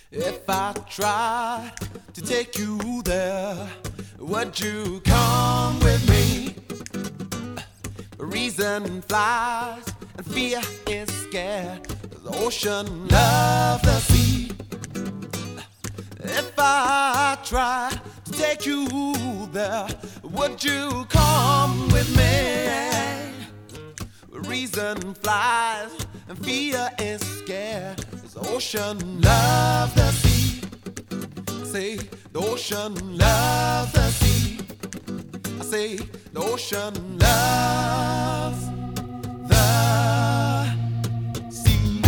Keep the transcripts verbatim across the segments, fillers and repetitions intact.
If I tried to take you there, would you come with me? Reason flies and fear is scared. The ocean loves the sea. If I tried to take you there, would you come with me? Reason flies and fear is scared. The ocean loves the sea. I say the ocean loves the sea. I say the ocean loves the sea.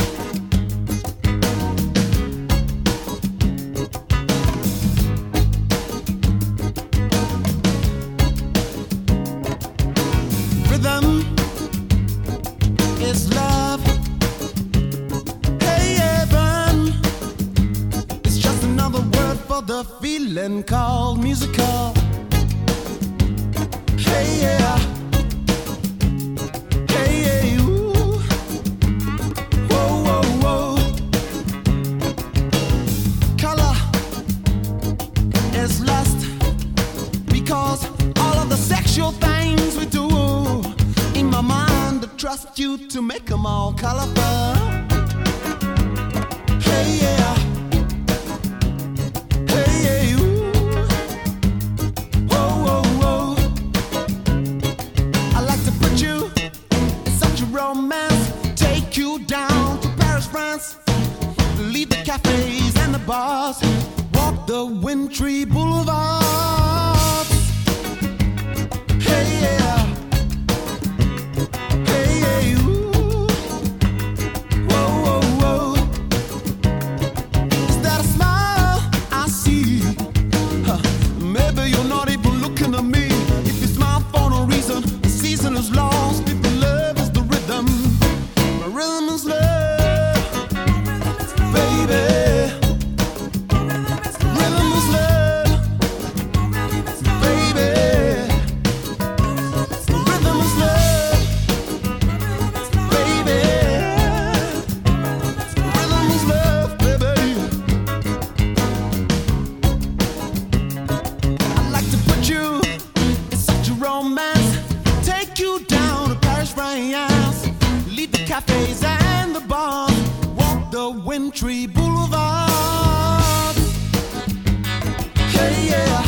Rhythm is love. Hey, heaven, it's just another word for the feeling called musical. Hey, yeah. Hey, yeah, ooh. Whoa, whoa, whoa. Color is lust, because all of the sexual things we do, in my mind I trust you to make them all colorful. Hey, yeah. Hey, yeah, ooh. Whoa, whoa, whoa. I like to put you in such a romance, take you down to Paris, France, leave the cafes and the bars, walk the wintry boulevards. Hey, yeah. Hey, yeah, ooh. Whoa, whoa, whoa. Is that a smile I see? Huh. Maybe you're not even looking at me. If you smile for no reason, the season is lost. If the love is the rhythm, my rhythm is love, baby. Rhythm is love, baby. Rhythm is love, baby. Rhythm is love, baby. I like to put you in such a romance, take you down to Paris, France, leave the cafes and the bars, walk the wintry boulevards. Hey, yeah.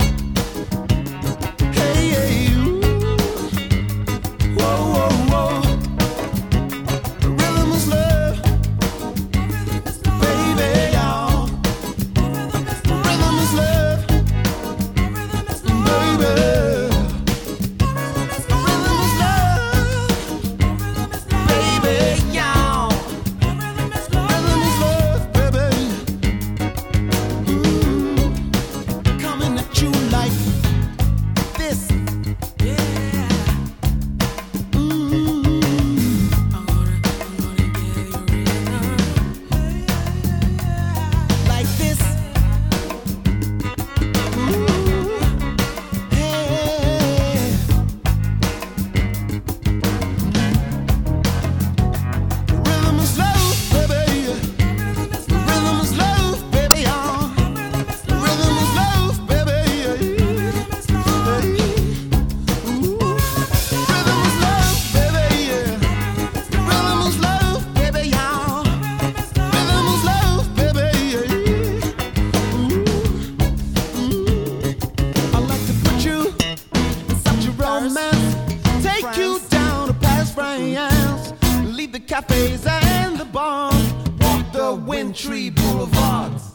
Hey, yeah, ooh. Whoa, whoa, whoa. Rhythm is love, baby, y'all. Rhythm is love, baby. Rhythm is love, baby, y'all. Rhythm is love, baby. Ooh. Coming at you like this. Yeah. Ooh. Like this. Ooh. Hey. Rhythm is love, baby. Rhythm is love, baby, y'all. Rhythm is love, baby. Hey. Ooh. Rhythm is love, baby. Rhythm is love, baby, y'all. Rhythm is love, baby. Ooh. Ooh. I like to put you in such a romance, take you down to Paris, France, leave the cafes and the bars, walk the wintry boulevards.